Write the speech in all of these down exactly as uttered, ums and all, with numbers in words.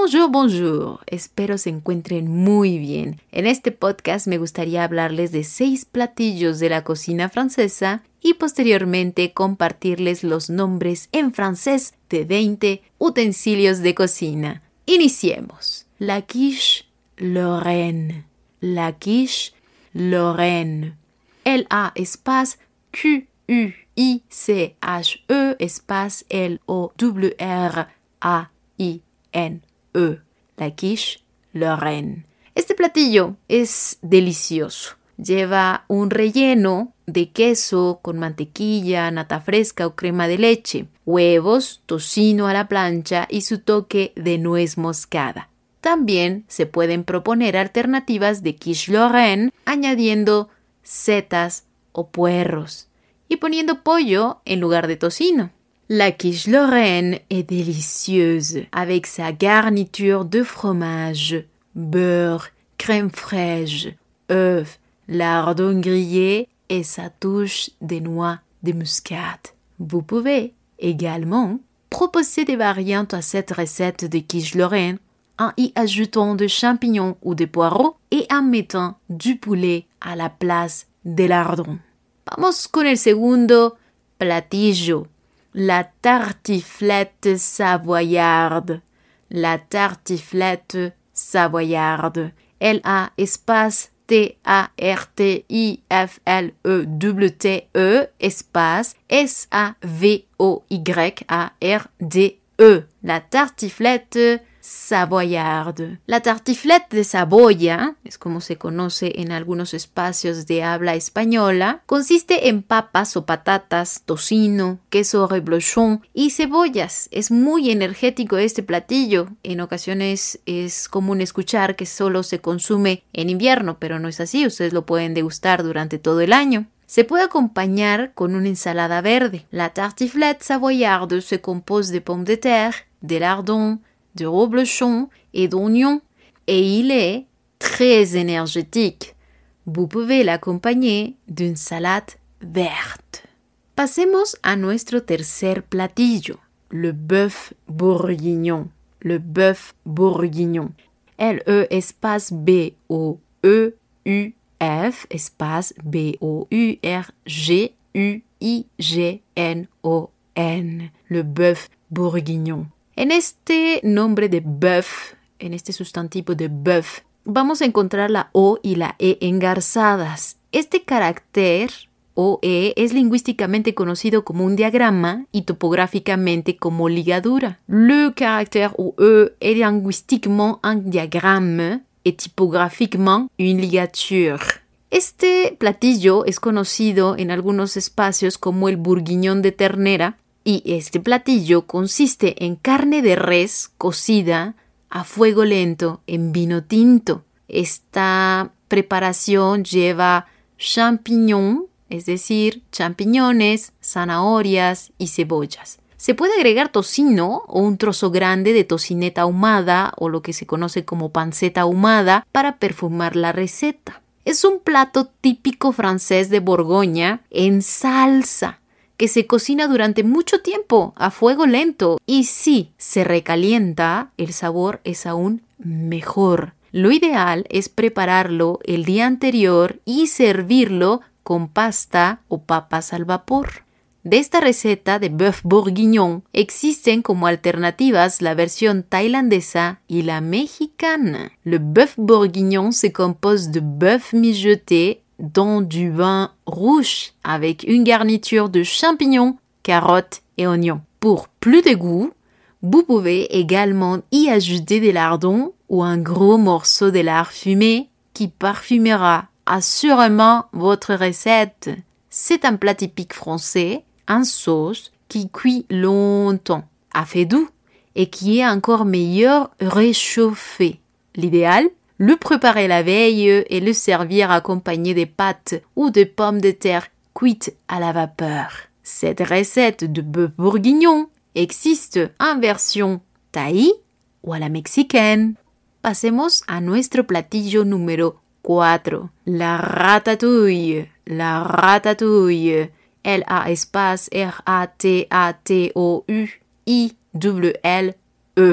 Bonjour, bonjour. Espero se encuentren muy bien. En este podcast me gustaría hablarles de seis platillos de la cocina francesa y posteriormente compartirles los nombres en francés de veinte utensilios de cocina. Iniciemos. La quiche Lorraine. La quiche Lorraine. L A espace Q U I C H E espace L O W R A I N E. La quiche Lorraine. Este platillo es delicioso. Lleva un relleno de queso con mantequilla, nata fresca o crema de leche, huevos, tocino a la plancha y su toque de nuez moscada. También se pueden proponer alternativas de quiche Lorraine añadiendo setas o puerros y poniendo pollo en lugar de tocino. La quiche Lorraine est délicieuse avec sa garniture de fromage, beurre, crème fraîche, œufs, lardons grillés et sa touche de noix de muscade. Vous pouvez également proposer des variantes à cette recette de quiche Lorraine en y ajoutant des champignons ou des poireaux et en mettant du poulet à la place de lardons. Vamos con el segundo platillo. La tartiflette savoyarde. La tartiflette savoyarde. L A espace T A R T I F L E W T E espace S A V O Y A R D E. La tartiflette savoyarde. La tartiflette de Saboya, es como se conoce en algunos espacios de habla española, consiste en papas o patatas, tocino, queso reblochon y cebollas. Es muy energético este platillo. En ocasiones es común escuchar que solo se consume en invierno, pero no es así. Ustedes lo pueden degustar durante todo el año. Se puede acompañar con una ensalada verde. La tartiflette savoyarde se compose de pommes de terre, de lardons, de reblochon et d'oignons, et il est très énergétique. Vous pouvez l'accompagner d'une salade verte. Pasemos a nuestro tercer platillo, le bœuf bourguignon. Le bœuf bourguignon. L E espace B O E U F espace B O U R G U I G N O N. Le bœuf bourguignon. En este nombre de bœuf, en este sustantivo de bœuf, vamos a encontrar la O y la E engarzadas. Este carácter O E es lingüísticamente conocido como un diagrama y topográficamente como ligadura. Le caractère O E est linguistiquement un diagramme et typographiquement une ligature. Este platillo es conocido en algunos espacios como el bourguignon de ternera. Y este platillo consiste en carne de res cocida a fuego lento en vino tinto. Esta preparación lleva champignon, es decir, champiñones, zanahorias y cebollas. Se puede agregar tocino o un trozo grande de tocineta ahumada o lo que se conoce como panceta ahumada para perfumar la receta. Es un plato típico francés de Borgoña en salsa, que se cocina durante mucho tiempo a fuego lento y si se recalienta, el sabor es aún mejor. Lo ideal es prepararlo el día anterior y servirlo con pasta o papas al vapor. De esta receta de bœuf bourguignon existen como alternativas la versión tailandesa y la mexicana. Le bœuf bourguignon se compose de bœuf mijoté dans du vin rouge avec une garniture de champignons, carottes et oignons. Pour plus de goût, vous pouvez également y ajouter des lardons ou un gros morceau de lard fumé qui parfumera assurément votre recette. C'est un plat typique français, en sauce, qui cuit longtemps, à feu doux et qui est encore meilleur réchauffé. L'idéal, le préparer la veille et le servir accompagné de pâtes ou de pommes de terre cuites à la vapeur. Cette recette de bœuf bourguignon existe en version thaï o a la mexicaine. Pasemos a nuestro platillo número cuatro. La ratatouille. La ratatouille. L A espace R A T A T O U I W L E.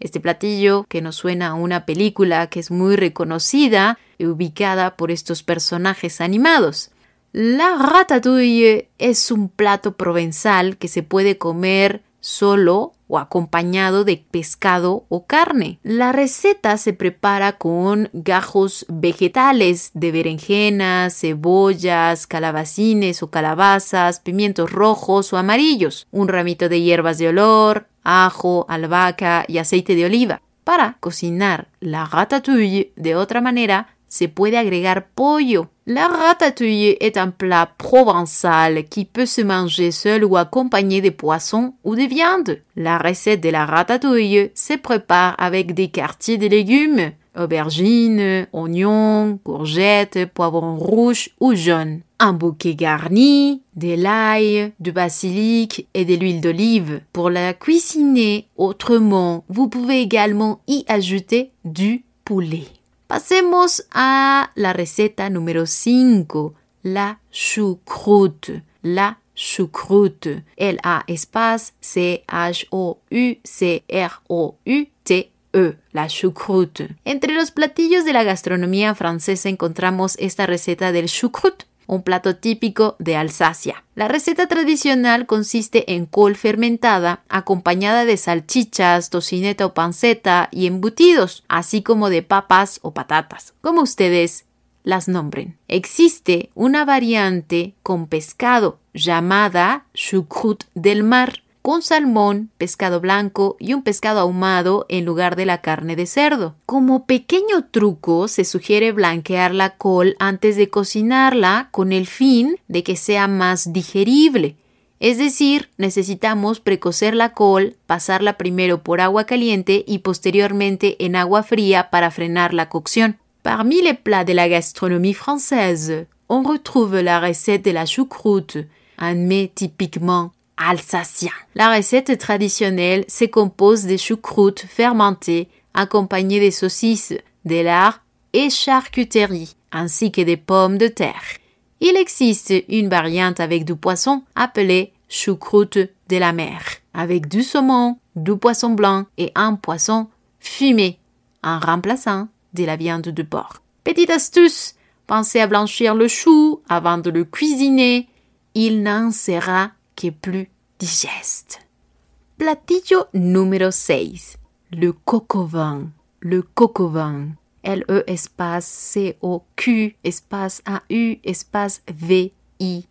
Este platillo que nos suena a una película que es muy reconocida y ubicada por estos personajes animados. La ratatouille es un plato provenzal que se puede comer solo o acompañado de pescado o carne. La receta se prepara con gajos vegetales de berenjenas, cebollas, calabacines o calabazas, pimientos rojos o amarillos, un ramito de hierbas de olor, ajo, albahaca y aceite de oliva. Para cocinar la ratatouille de otra manera, se puede agregar pollo. La ratatouille est un plat provençal qui peut se manger seul ou accompagné de poisson ou de viande. La recette de la ratatouille se prépare avec des quartiers de légumes, aubergines, oignons, courgettes, poivrons rouges ou jaunes. Un bouquet garni, de l'ail, du basilic et de l'huile d'olive. Pour la cuisiner autrement, vous pouvez également y ajouter du poulet. Pasemos a la receta número cinco, la choucroute. La choucroute. L A espace C H O U C R O U T E. La choucroute. Entre los platillos de la gastronomía francesa encontramos esta receta del choucroute, un plato típico de Alsacia. La receta tradicional consiste en col fermentada acompañada de salchichas, tocineta o panceta y embutidos, así como de papas o patatas, como ustedes las nombren. Existe una variante con pescado llamada choucroute del mar, con salmón, pescado blanco y un pescado ahumado en lugar de la carne de cerdo. Como pequeño truco, se sugiere blanquear la col antes de cocinarla con el fin de que sea más digerible. Es decir, necesitamos precocer la col, pasarla primero por agua caliente y posteriormente en agua fría para frenar la cocción. Parmi les plats de la gastronomie française, on retrouve la recette de la choucroute, un mets typiquement alsacien. La recette traditionnelle se compose de choucroute fermentée accompagnée de saucisses, de lard et charcuterie, ainsi que des pommes de terre. Il existe une variante avec du poisson appelée choucroute de la mer, avec du saumon, du poisson blanc et un poisson fumé, en remplaçant de la viande de porc. Petite astuce, pensez à blanchir le chou avant de le cuisiner. Il n'en sera que plus digeste. Platillo número seis. Le coq au vin. Le coq au vin. L E espace C O Q espace A U espace V I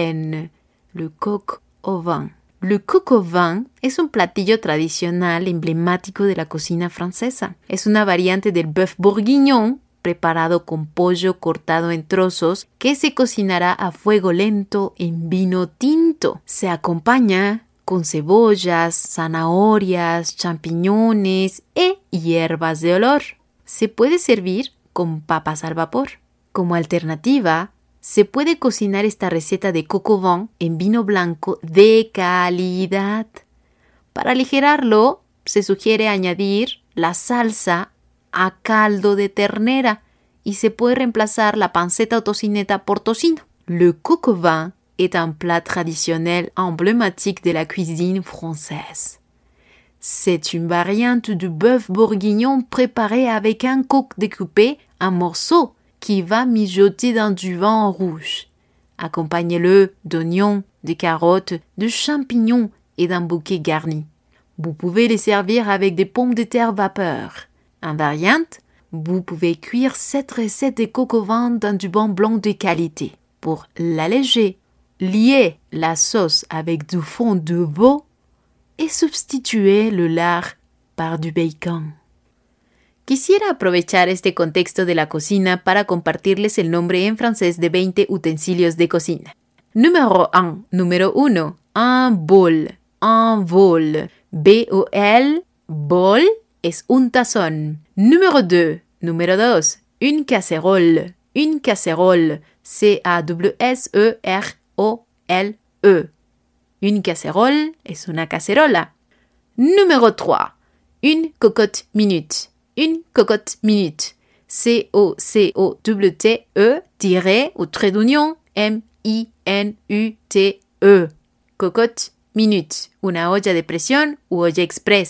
N. Le coq au vin. Le coq au vin es un platillo tradicional emblemático de la cocina francesa. Es una variante del bœuf bourguignon preparado con pollo cortado en trozos que se cocinará a fuego lento en vino tinto. Se acompaña con cebollas, zanahorias, champiñones e hierbas de olor. Se puede servir con papas al vapor. Como alternativa, se puede cocinar esta receta de coq au vin en vino blanco de calidad. Para aligerarlo, se sugiere añadir la salsa a caldo de ternera y se puede reemplazar la panceta o tocineta por tocino. Le coq au vin est un plat traditionnel emblématique de la cuisine française. C'est une variante du bœuf bourguignon préparé avec un coq découpé en morceaux qui va mijoter dans du vin rouge. Accompagnez-le d'oignons, de carottes, de champignons et d'un bouquet garni. Vous pouvez les servir avec des pommes de terre vapeur. En variante, vous pouvez cuire cette recette de coq au vin dans du vin blanc de qualité. Pour l'alléger, liez la sauce avec du fond de veau et substituez le lard par du bacon. Quisiera aprovechar este contexto de la cocina para compartirles el nombre en francés de veinte utensilios de cocina. Número un. Número uno. Un bol. Un bol. B O L. Bol es un tazón. Número dos. Número dos. Une casserole. Une casserole. C A S S E R O L E. Une casserole es una cacerola. Número tres. Une cocotte minute. Une cocotte minute. C O C O T T E tiré ou trait d'union M I N U T E. Cocotte minute. Una olla de presión u olla express.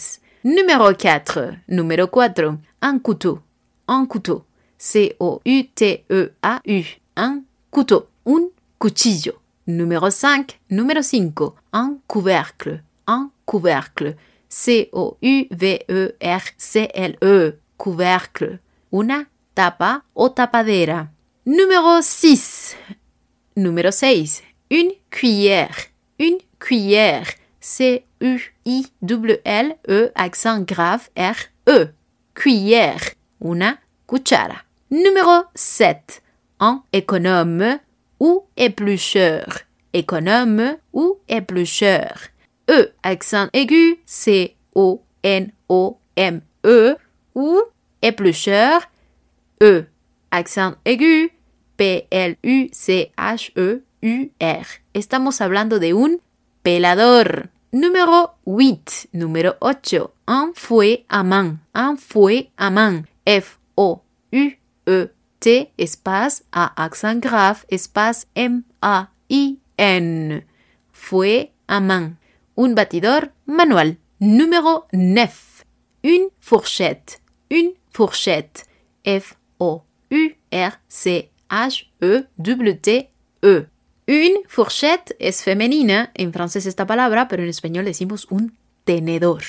Numéro quatre. Numéro cuatro. Un couteau. Un couteau. C O U T E A U. Un couteau. Un cuchillo. Numéro cinq. Numéro cinco. Un couvercle. Un couvercle. C O U V E R C L E. Couvercle. Una tapa o tapadera. Numéro six. Numéro seis. Une cuillère. Une cuillère. C U I L L E accent grave R E. Cuillère. Una cuchara. Numéro sept. Un économe ou éplucheur. Économe ou éplucheur. E accent aigu C O N O M E ou éplucheur. E accent aigu P L U C H E U R. Estamos hablando de un pelador. Numéro huit. Numéro ocho. Un fouet à main. Un fouet à main. F O U E T espace A accent grave espace M A I N. Fouet à main. Un batidor manual. Numéro neuf. Une fourchette. Une fourchette. F O U R C H E T T E. Une fourchette es femenina, en francés esta palabra, pero en español decimos un tenedor.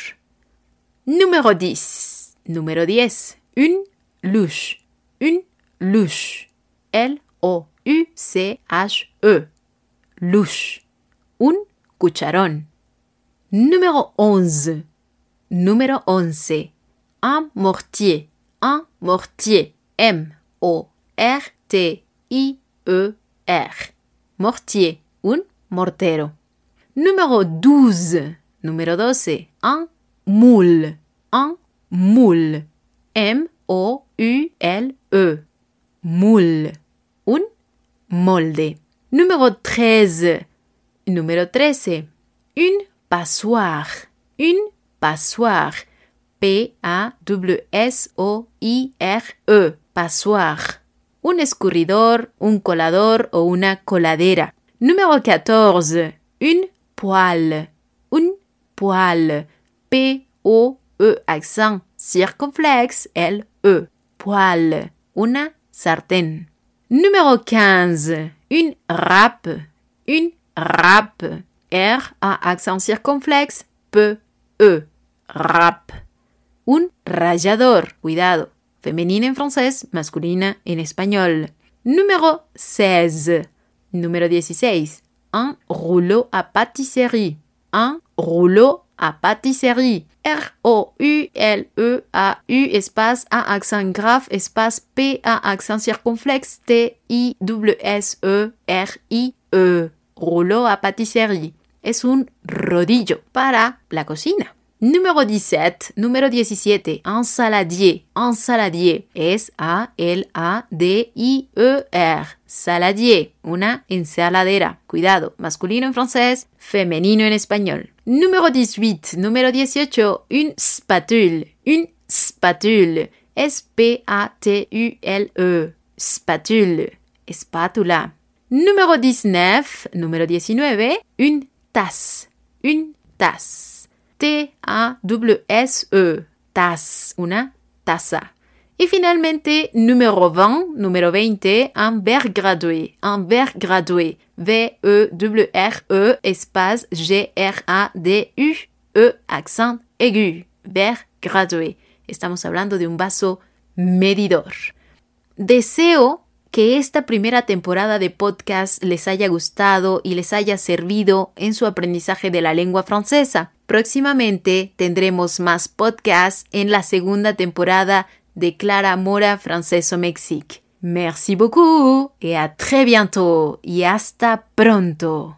Número diez. Número diez. Une louche. Une louche. L O U C H E. Louche. Un cucharón. Número once. Número once. Un mortier. Un mortier. M O R T I E R. Mortier, un mortero. Número douze. Número doce. Un moule. Un moule. M O U L E. Moule. Un molde. Número treize. Número trece. Une passoire. Une passoire. P A S S O I R E. Passoire. Un escurridor, un colador o una coladera. Número catorce. Une poêle. Un poêle. P O E accent circonflexe L E. Poêle. Una sartén. Número quinze. Une râpe. Une râpe. R A accent circonflexe P E. Râpe. Un rallador. Cuidado. Femenina en francés, masculina en español. Número seize. Número dieciséis. Un rouleau à pâtisserie. Un rouleau à pâtisserie. R O U L E A U espace A accent grave espace P A accent circonflexe T I S S E R I E. Rouleau à pâtisserie. Es un rodillo para la cocina. Número diecisiete. Número diecisiete. Un saladier. Un saladier. S A L A D I E R. Saladier. Una ensaladera. Cuidado. Masculino en francés. Femenino en español. Número dieciocho. Número dieciocho. Une spatule. Une spatule. S P A T U L E. Spatule. Espátula. Número diecinueve. Número diecinueve. Une tasse. Une tasse. T A S S E. Tasse. Una taza. Y finalmente, número veinte. Número veinte. Un verre gradué. Un verre gradué. V E R R E espace G R A D U E accent aigu. Verre gradué. Estamos hablando de un vaso medidor. Deseo que esta primera temporada de podcast les haya gustado y les haya servido en su aprendizaje de la lengua francesa. Próximamente tendremos más podcasts en la segunda temporada de Clara Mora Francés au Mexique. Merci beaucoup et à très bientôt y hasta pronto.